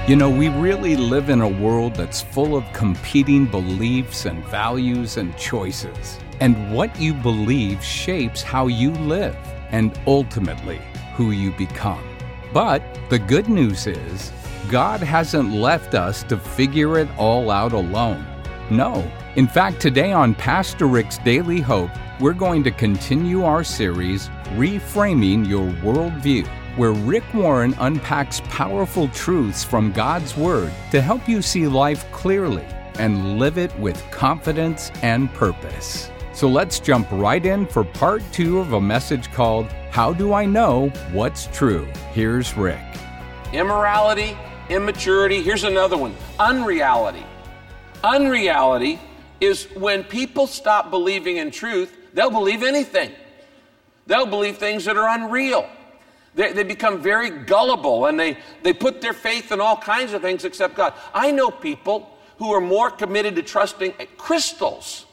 You know, we really live in a world that's full of competing beliefs and values and choices. And what you believe shapes how you live and ultimately who you become. But the good news is, God hasn't left us to figure it all out alone. No. In fact, today on Pastor Rick's Daily Hope, we're going to continue our series, Reframing Your Worldview, where Rick Warren unpacks powerful truths from God's Word to help you see life clearly and live it with confidence and purpose. So let's jump right in for part 2 of a message called, How Do I Know What's True? Here's Rick. Immorality, immaturity. Here's another one, unreality. Unreality is when people stop believing in truth, they'll believe anything. They'll believe things that are unreal. They become very gullible, and they put their faith in all kinds of things except God. I know people who are more committed to trusting crystals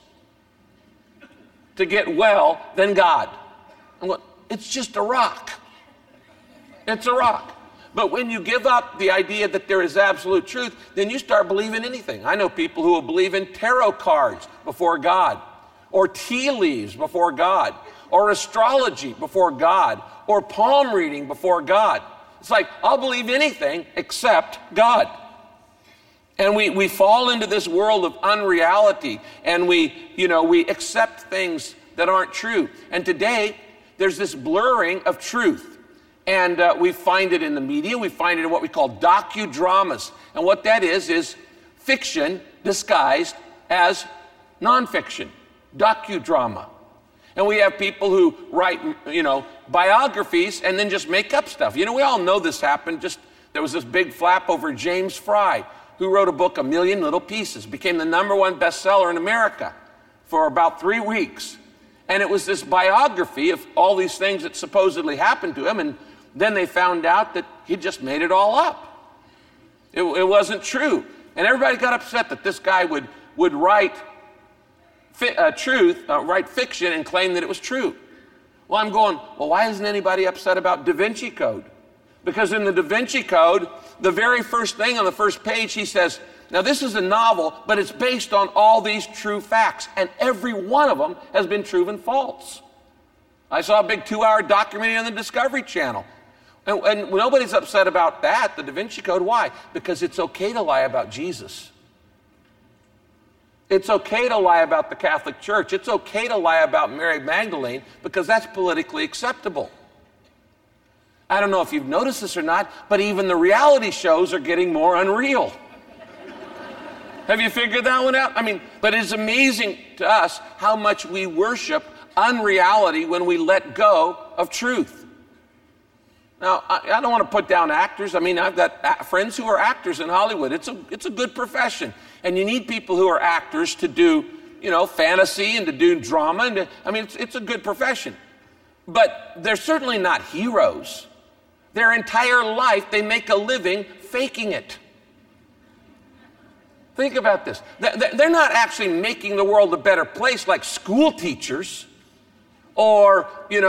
to get well than God. It's just a rock. It's a rock. But when you give up the idea that there is absolute truth, then you start believing anything. I know people who will believe in tarot cards before God, or tea leaves before God, or astrology before God, or palm reading before God. It's like, I'll believe anything except God. And we fall into this world of unreality, and we accept things that aren't true. And today, there's this blurring of truth. And we find it in the media. We find it in what we call docudramas. And what that is fiction disguised as nonfiction, docudrama. And we have people who write, biographies and then just make up stuff. We all know this happened. There was this big flap over James Fry, who wrote a book, A Million Little Pieces, became the #1 bestseller in America for about 3 weeks. And it was this biography of all these things that supposedly happened to him. And then they found out that he just made it all up. It wasn't true. And everybody got upset that this guy would write write fiction and claim that it was true. Well, I'm going, why isn't anybody upset about Da Vinci Code? Because in the Da Vinci Code, the very first thing on the first page, he says, now this is a novel, but it's based on all these true facts, and every one of them has been proven false. I saw a big 2-hour documentary on the Discovery Channel. And nobody's upset about that, the Da Vinci Code. Why? Because it's okay to lie about Jesus. It's okay to lie about the Catholic Church. It's okay to lie about Mary Magdalene because that's politically acceptable. I don't know if you've noticed this or not, but even the reality shows are getting more unreal. Have you figured that one out? But it's amazing to us how much we worship unreality when we let go of truth. Now, I don't want to put down actors. I've got friends who are actors in Hollywood. It's a good profession. And you need people who are actors to do, fantasy and to do drama. It's a good profession. But they're certainly not heroes. Their entire life, they make a living faking it. Think about this. They're not actually making the world a better place like school teachers or,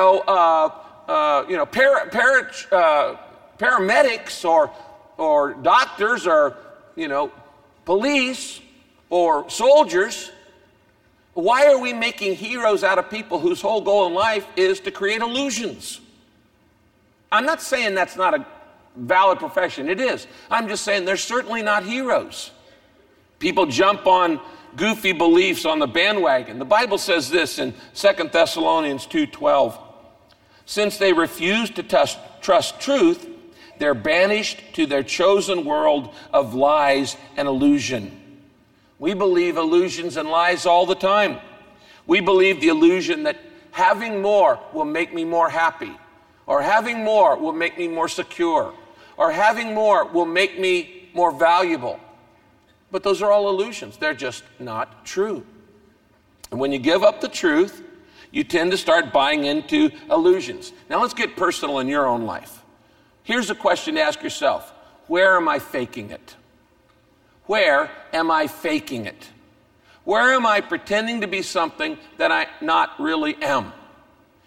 paramedics or doctors or, police or soldiers. Why are we making heroes out of people whose whole goal in life is to create illusions? I'm not saying that's not a valid profession. It is. I'm just saying they're certainly not heroes. People jump on goofy beliefs on the bandwagon. The Bible says this in 2 Thessalonians 2:12. Since they refuse to trust truth, they're banished to their chosen world of lies and illusion. We believe illusions and lies all the time. We believe the illusion that having more will make me more happy, or having more will make me more secure, or having more will make me more valuable. But those are all illusions. They're just not true. And when you give up the truth, you tend to start buying into illusions. Now let's get personal in your own life. Here's a question to ask yourself. Where am I faking it? Where am I faking it? Where am I pretending to be something that I not really am?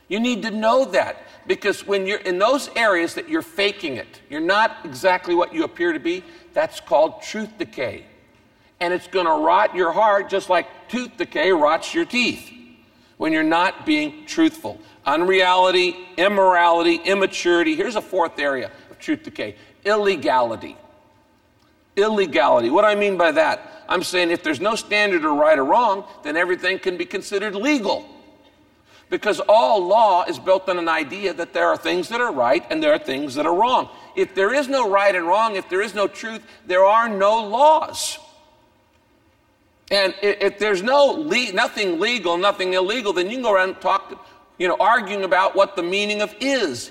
You need to know that, because when you're in those areas that you're faking it, you're not exactly what you appear to be, that's called truth decay. And it's going to rot your heart just like tooth decay rots your teeth when you're not being truthful. Unreality, immorality, immaturity. Here's a fourth area of truth decay: illegality. Illegality. What do I mean by that? I'm saying if there's no standard of right or wrong, then everything can be considered legal. Because all law is built on an idea that there are things that are right and there are things that are wrong. If there is no right and wrong, if there is no truth, there are no laws. And if there's nothing legal, nothing illegal, then you can go around and talk, arguing about what the meaning of is.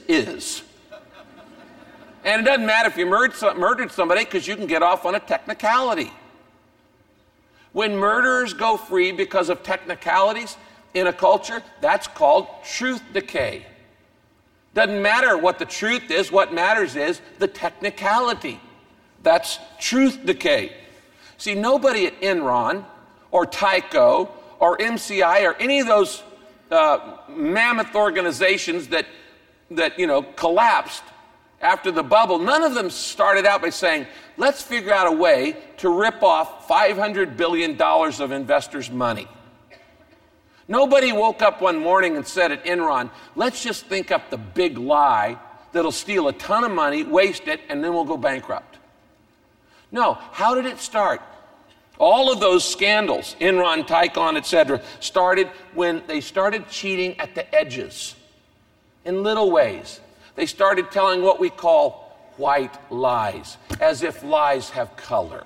And it doesn't matter if you murdered somebody, because you can get off on a technicality. When murderers go free because of technicalities in a culture, that's called truth decay. Doesn't matter what the truth is, what matters is the technicality. That's truth decay. See, nobody at Enron or Tyco or MCI or any of those mammoth organizations that collapsed after the bubble, none of them started out by saying, let's figure out a way to rip off $500 billion of investors' money. Nobody woke up one morning and said at Enron, let's just think up the big lie that'll steal a ton of money, waste it, and then we'll go bankrupt. No, how did it start? All of those scandals, Enron, Tyco, etc., started when they started cheating at the edges, in little ways. They started telling what we call white lies, as if lies have color.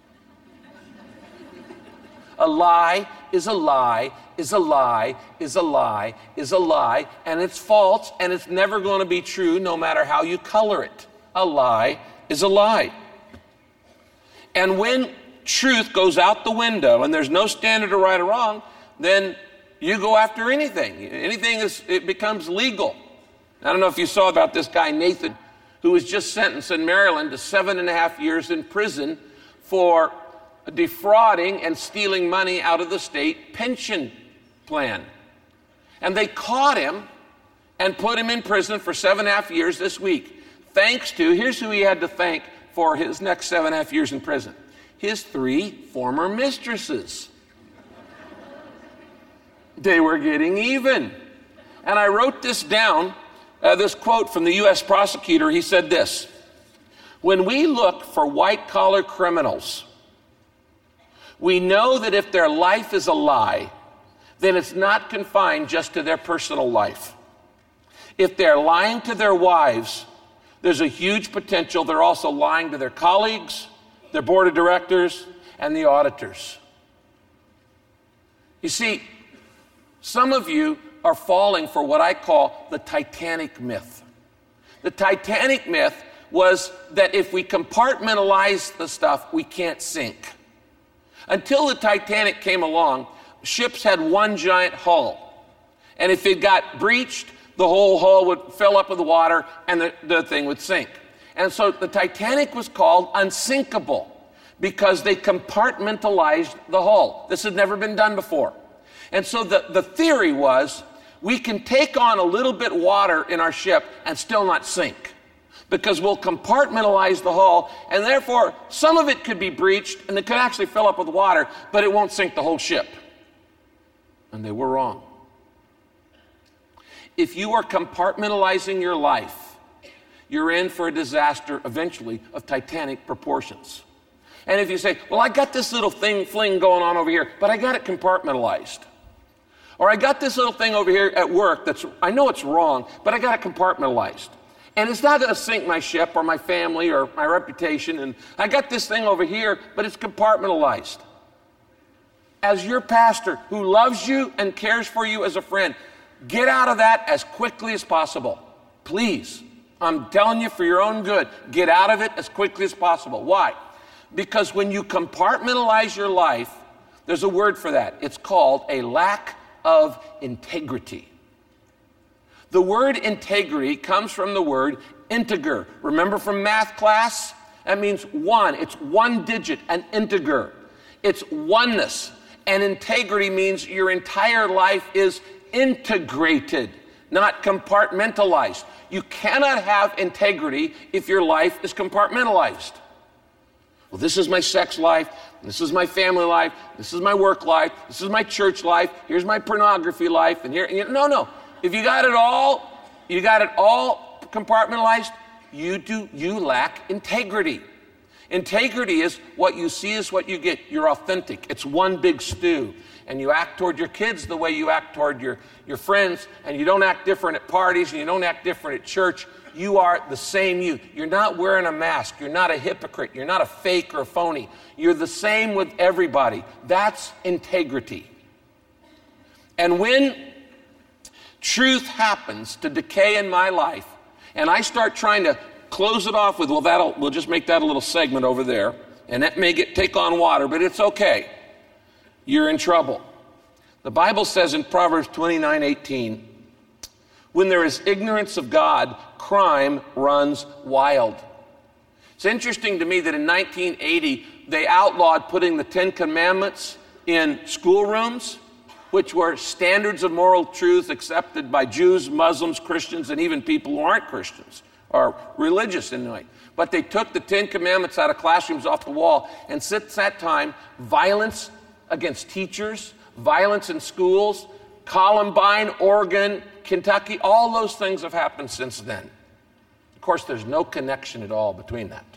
A lie is a lie, is a lie, is a lie, is a lie, and it's false, and it's never going to be true no matter how you color it. A lie is a lie. And when truth goes out the window and there's no standard of right or wrong, then you go after anything. It becomes legal. I don't know if you saw about this guy, Nathan, who was just sentenced in Maryland to 7.5 years in prison for defrauding and stealing money out of the state pension plan. And they caught him and put him in prison for 7.5 years this week. Here's who he had to thank for his next 7.5 years in prison: his 3 former mistresses. They were getting even. And I wrote this down, this quote from the U.S. prosecutor. He said this: when we look for white-collar criminals, we know that if their life is a lie, then it's not confined just to their personal life. If they're lying to their wives, there's a huge potential they're also lying to their colleagues, their board of directors, and the auditors. You see, some of you are falling for what I call the Titanic myth. The Titanic myth was that if we compartmentalize the stuff, we can't sink. Until the Titanic came along, ships had one giant hull. And if it got breached, the whole hull would fill up with water and the thing would sink. And so the Titanic was called unsinkable because they compartmentalized the hull. This had never been done before. And so the theory was we can take on a little bit water in our ship and still not sink, because we'll compartmentalize the hull, and therefore some of it could be breached and it could actually fill up with water, but it won't sink the whole ship. And they were wrong. If you are compartmentalizing your life, you're in for a disaster eventually of Titanic proportions. And if you say, well, I got this little fling going on over here, but I got it compartmentalized. Or I got this little thing over here at work I know it's wrong, but I got it compartmentalized. And it's not going to sink my ship or my family or my reputation. And I got this thing over here, but it's compartmentalized. As your pastor who loves you and cares for you as a friend, get out of that as quickly as possible. Please. I'm telling you for your own good. Get out of it as quickly as possible. Why? Because when you compartmentalize your life, there's a word for that. It's called a lack of integrity. The word integrity comes from the word integer. Remember from math class? That means one. It's one digit, an integer. It's oneness. And integrity means your entire life is integrated, not compartmentalized. You cannot have integrity if your life is compartmentalized. Well, this is my sex life, this is my family life, this is my work life, this is my church life, here's my pornography life, and here, no. If you got it all compartmentalized, you lack integrity. Integrity is what you see is what you get. You're authentic. It's one big stew. And you act toward your kids the way you act toward your friends, and you don't act different at parties, and you don't act different at church. You are the same you. You're not wearing a mask. You're not a hypocrite. You're not a fake or a phony. You're the same with everybody. That's integrity. And when truth happens to decay in my life, and I start trying to close it off with, we'll just make that a little segment over there, and that may take on water, but it's okay. You're in trouble. The Bible says in Proverbs 29:18, when there is ignorance of God, crime runs wild. It's interesting to me that in 1980, they outlawed putting the 10 Commandments in schoolrooms, which were standards of moral truth accepted by Jews, Muslims, Christians, and even people who aren't Christians or religious in a way. But they took the 10 Commandments out of classrooms off the wall, and since that time, violence against teachers, violence in schools, Columbine, Oregon, Kentucky, all those things have happened since then. Of course, there's no connection at all between that.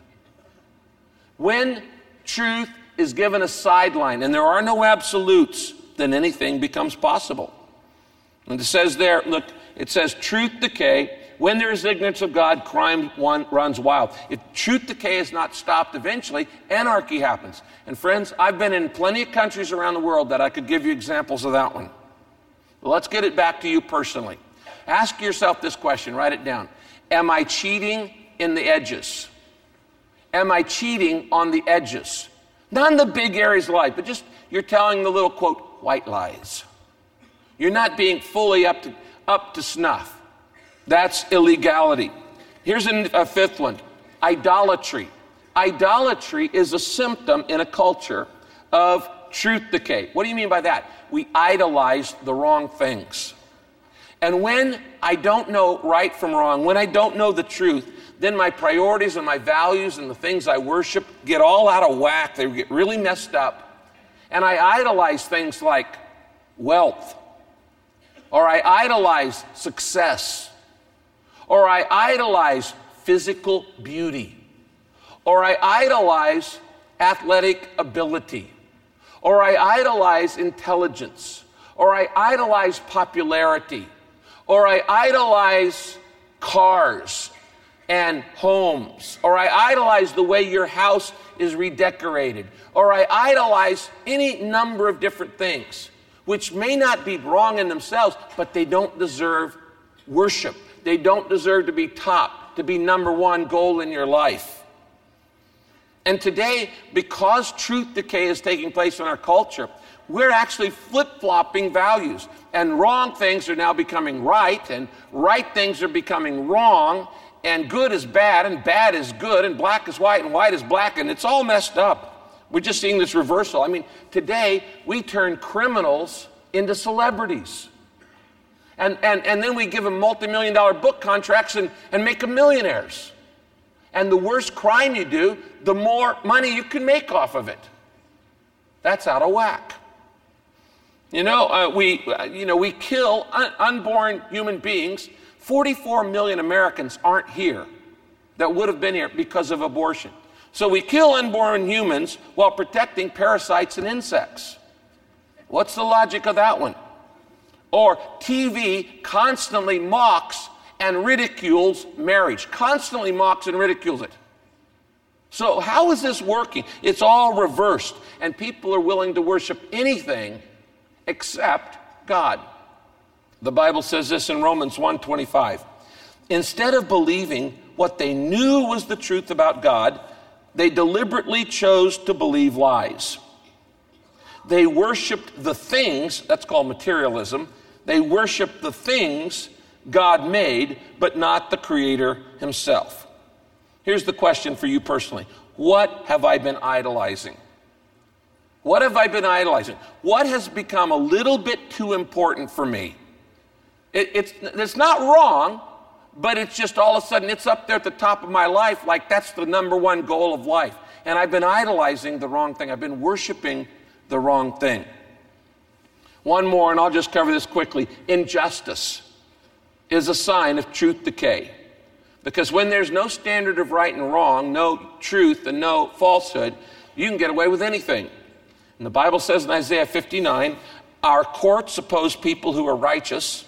When truth is given a sideline and there are no absolutes, then anything becomes possible. And it says there, look, it says truth decay. When there is ignorance of God, crime runs wild. If truth decay is not stopped eventually, anarchy happens. And friends, I've been in plenty of countries around the world that I could give you examples of that one. But let's get it back to you personally. Ask yourself this question, write it down. Am I cheating in the edges? Am I cheating on the edges? Not in the big areas of life, but just you're telling the little, quote, white lies. You're not being fully up to snuff. That's illegality. Here's a fifth one, idolatry. Idolatry is a symptom in a culture of truth decay. What do you mean by that? We idolize the wrong things. And when I don't know right from wrong, when I don't know the truth, then my priorities and my values and the things I worship get all out of whack. They get really messed up. And I idolize things like wealth, or I idolize success, or I idolize physical beauty, or I idolize athletic ability, or I idolize intelligence, or I idolize popularity, or I idolize cars and homes, or I idolize the way your house is redecorated, or I idolize any number of different things, which may not be wrong in themselves, but they don't deserve worship. They don't deserve to be top, to be number one goal in your life. And today, because truth decay is taking place in our culture, we're actually flip-flopping values. And wrong things are now becoming right, and right things are becoming wrong, and good is bad, and bad is good, and black is white, and white is black, and it's all messed up. We're just seeing this reversal. I mean, today, we turn criminals into celebrities. And then we give them multi-million-dollar book contracts and make them millionaires. And the worse crime you do, the more money you can make off of it. That's out of whack. We kill unborn human beings. 44 million Americans aren't here that would have been here because of abortion. So we kill unborn humans while protecting parasites and insects. What's the logic of that one? Or TV constantly mocks and ridicules marriage, constantly mocks and ridicules it. So how is this working? It's all reversed, and people are willing to worship anything except God. The Bible says this in Romans 1:25. Instead of believing what they knew was the truth about God, they deliberately chose to believe lies. They worshiped the things, that's called materialism, they worshiped the things God made, but not the Creator himself. Here's the question for you personally. What have I been idolizing? What have I been idolizing? What has become a little bit too important for me? It's not wrong, but it's just all of a sudden it's up there at the top of my life, like that's the number one goal of life. And I've been idolizing the wrong thing. I've been worshiping the wrong thing. One more, and I'll just cover this quickly. Injustice is a sign of truth decay. Because when there's no standard of right and wrong, no truth and no falsehood, you can get away with anything. And the Bible says in Isaiah 59, our courts oppose people who are righteous.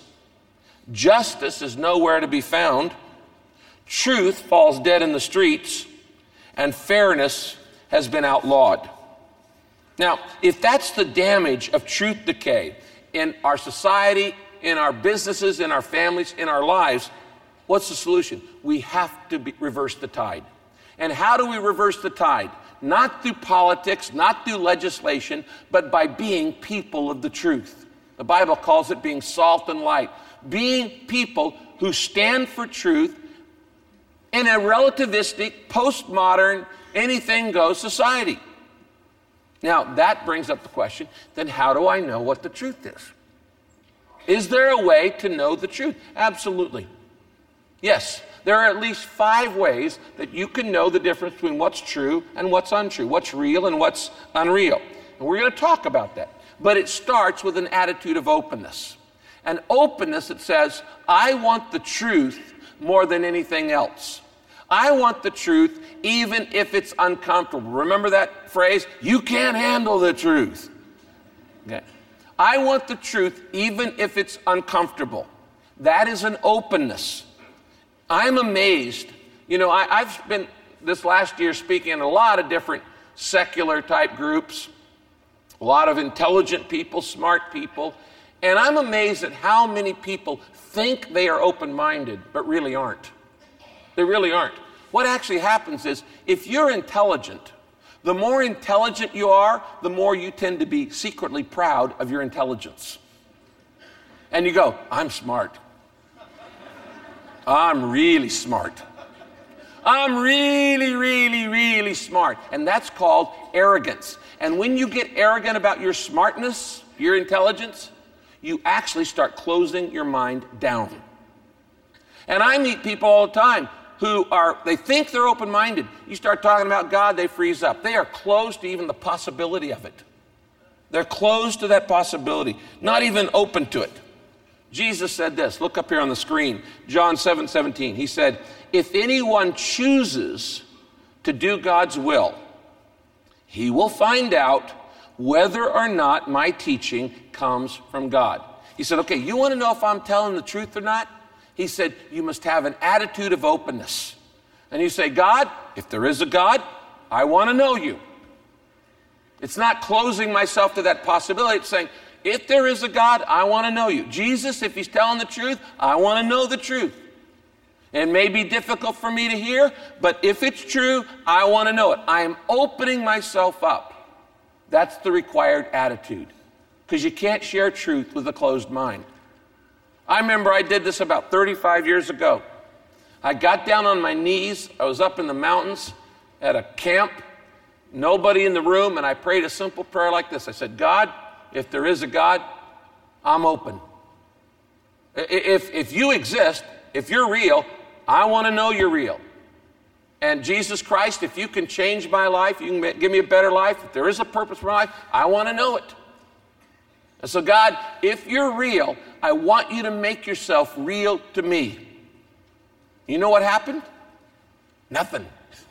Justice is nowhere to be found. Truth falls dead in the streets. And fairness has been outlawed. Now, if that's the damage of truth decay in our society, in our businesses, in our families, in our lives, what's the solution? We have to reverse the tide. And how do we reverse the tide? Not through politics, not through legislation, but by being people of the truth. The Bible calls it being salt and light. Being people who stand for truth in a relativistic, postmodern, anything-goes society. Now, that brings up the question, then how do I know what the truth is? Is there a way to know the truth? Absolutely. Yes, there are at least 5 ways that you can know the difference between what's true and what's untrue, what's real and what's unreal. And we're going to talk about that. But it starts with an attitude of openness. An openness that says, I want the truth more than anything else. I want the truth even if it's uncomfortable. Remember that phrase? You can't handle the truth. Okay. I want the truth even if it's uncomfortable. That is an openness. I'm amazed. You know, I've spent this last year speaking in a lot of different secular type groups, a lot of intelligent people, smart people, and I'm amazed at how many people think they are open-minded, but really aren't. They really aren't. What actually happens is, if you're intelligent, the more intelligent you are, the more you tend to be secretly proud of your intelligence. And you go, I'm smart. I'm really smart. I'm really, really, really smart. And that's called arrogance. And when you get arrogant about your smartness, your intelligence, you actually start closing your mind down. And I meet people all the time who they think they're open-minded. You start talking about God, they freeze up. They are closed to even the possibility of it. They're closed to that possibility, not even open to it. Jesus said this, look up here on the screen, John 7:17. He said, if anyone chooses to do God's will, he will find out whether or not my teaching comes from God. He said, okay, you want to know if I'm telling the truth or not? He said, you must have an attitude of openness. And you say, God, if there is a God, I want to know you. It's not closing myself to that possibility. It's saying, if there is a God, I want to know you. Jesus, if he's telling the truth, I want to know the truth. It may be difficult for me to hear, but if it's true, I want to know it. I am opening myself up. That's the required attitude, because you can't share truth with a closed mind. I remember I did this about 35 years ago. I got down on my knees. I was up in the mountains at a camp, nobody in the room, and I prayed a simple prayer like this. I said, God, if there is a God, I'm open. If you exist, if you're real, I want to know you're real. And Jesus Christ, if you can change my life, you can give me a better life, if there is a purpose for my life, I want to know it. And so God, if you're real, I want you to make yourself real to me. You know what happened? Nothing.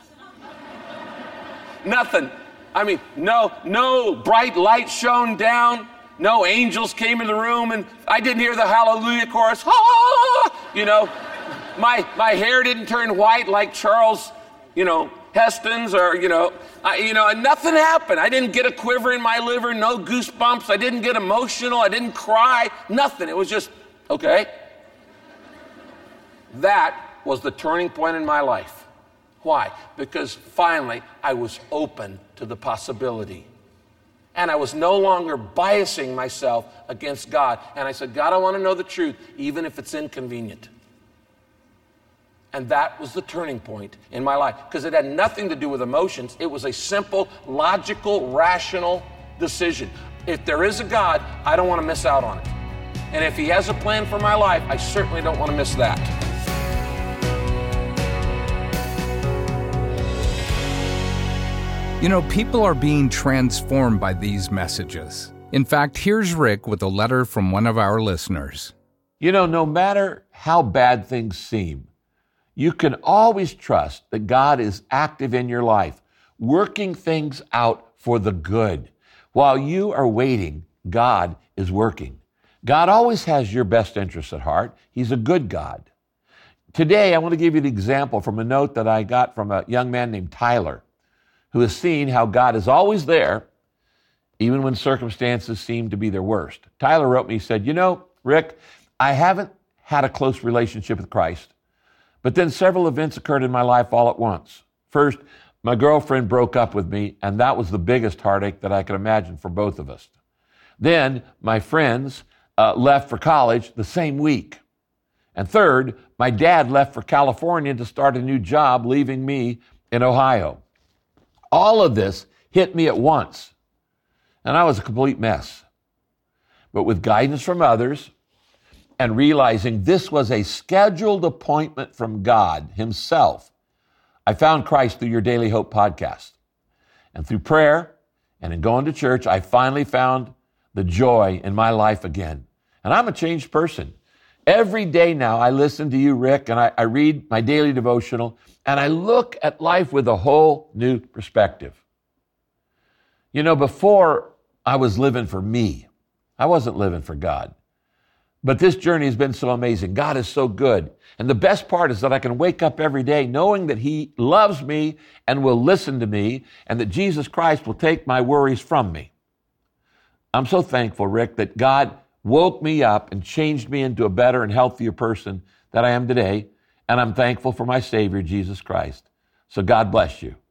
Nothing. I mean, no bright light shone down. No angels came in the room, and I didn't hear the hallelujah chorus. Ah! You know, my hair didn't turn white like Charles, Heston's, or, and nothing happened. I didn't get a quiver in my liver, no goosebumps. I didn't get emotional. I didn't cry. Nothing. It was just, okay. That was the turning point in my life. Why? Because finally I was open to the possibility. And I was no longer biasing myself against God. And I said, God, I want to know the truth, even if it's inconvenient. And that was the turning point in my life, because it had nothing to do with emotions. It was a simple, logical, rational decision. If there is a God, I don't want to miss out on it. And if He has a plan for my life, I certainly don't want to miss that. You know, people are being transformed by these messages. In fact, here's Rick with a letter from one of our listeners. You know, no matter how bad things seem, you can always trust that God is active in your life, working things out for the good. While you are waiting, God is working. God always has your best interests at heart. He's a good God. Today, I want to give you the example from a note that I got from a young man named Tyler, who has seen how God is always there, even when circumstances seem to be their worst. Tyler wrote me, he said, you know, Rick, I haven't had a close relationship with Christ, but then several events occurred in my life all at once. First, my girlfriend broke up with me, and that was the biggest heartache that I could imagine for both of us. Then my friends left for college the same week. And third, my dad left for California to start a new job, leaving me in Ohio. All of this hit me at once, and I was a complete mess. But with guidance from others and realizing this was a scheduled appointment from God Himself, I found Christ through your Daily Hope podcast. And through prayer and in going to church, I finally found the joy in my life again. And I'm a changed person. Every day now, I listen to you, Rick, and I read my daily devotional, and I look at life with a whole new perspective. You know, before I was living for me. I wasn't living for God. But this journey has been so amazing. God is so good. And the best part is that I can wake up every day knowing that He loves me and will listen to me, and that Jesus Christ will take my worries from me. I'm so thankful, Rick, that God woke me up and changed me into a better and healthier person that I am today. And I'm thankful for my Savior, Jesus Christ. So God bless you.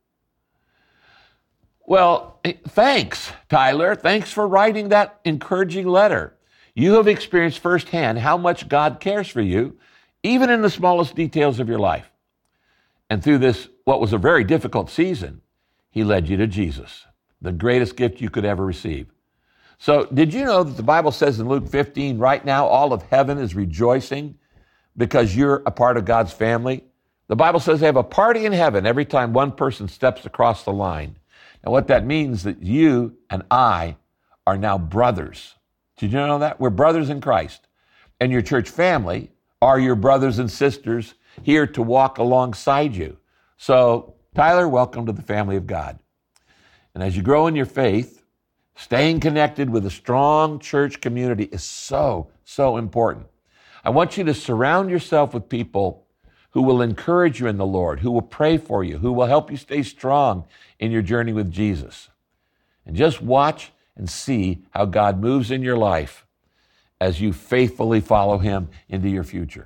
Well, thanks, Tyler. Thanks for writing that encouraging letter. You have experienced firsthand how much God cares for you, even in the smallest details of your life. And through this, what was a very difficult season, He led you to Jesus, the greatest gift you could ever receive. So did you know that the Bible says in Luke 15, right now all of heaven is rejoicing because you're a part of God's family? The Bible says they have a party in heaven every time one person steps across the line. And what that means is that you and I are now brothers. Did you know that? We're brothers in Christ. And your church family are your brothers and sisters here to walk alongside you. So, Tyler, welcome to the family of God. And as you grow in your faith, staying connected with a strong church community is so, so important. I want you to surround yourself with people who will encourage you in the Lord, who will pray for you, who will help you stay strong in your journey with Jesus. And just watch and see how God moves in your life as you faithfully follow Him into your future.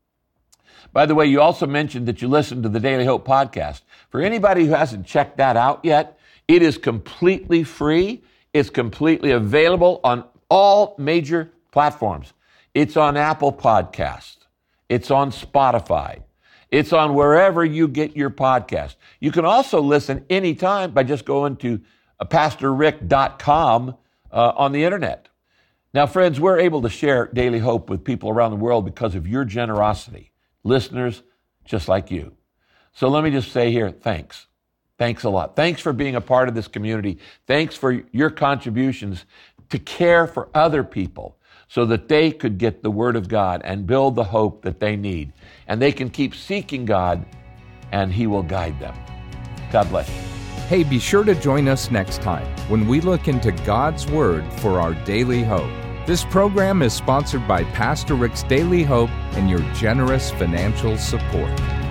By the way, you also mentioned that you listened to the Daily Hope podcast. For anybody who hasn't checked that out yet, it is completely free. It's completely available on all major platforms. It's on Apple Podcasts. It's on Spotify. It's on wherever you get your podcast. You can also listen anytime by just going to PastorRick.com on the internet. Now, friends, we're able to share Daily Hope with people around the world because of your generosity, listeners just like you. So let me just say here, thanks. Thanks a lot. Thanks for being a part of this community. Thanks for your contributions to care for other people so that they could get the Word of God and build the hope that they need. And they can keep seeking God, and He will guide them. God bless you. Hey, be sure to join us next time when we look into God's Word for our daily hope. This program is sponsored by Pastor Rick's Daily Hope and your generous financial support.